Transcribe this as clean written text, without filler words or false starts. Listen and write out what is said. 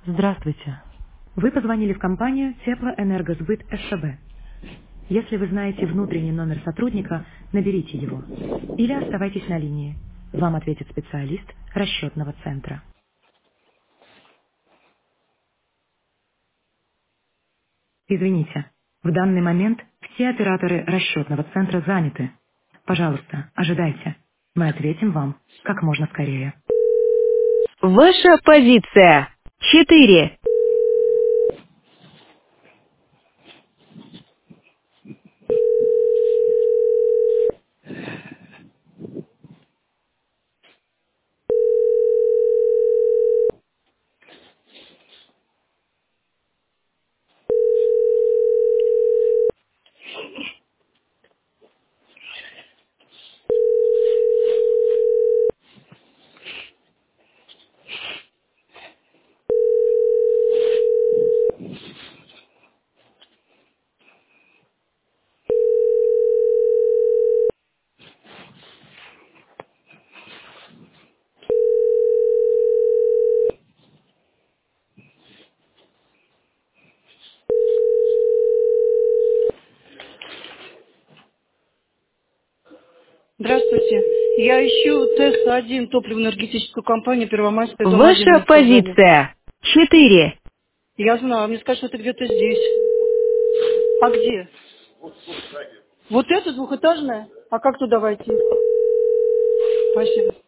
Здравствуйте. Вы позвонили в компанию Теплоэнергосбыт СШБ. Если вы знаете внутренний номер сотрудника, наберите его. Или оставайтесь на линии. Вам ответит специалист расчетного центра. Извините, в данный момент все операторы расчетного центра заняты. Пожалуйста, ожидайте. Мы ответим вам как можно скорее. Ваша позиция. 4. Здравствуйте. Я ищу ТЭС-1, топливно-энергетическую компанию Первомайская, дом 1 Ваша мне сказали. позиция. 4. Я знаю, мне скажут, что это где-то здесь. А где? Вот это двухэтажная? А как туда войти? Спасибо.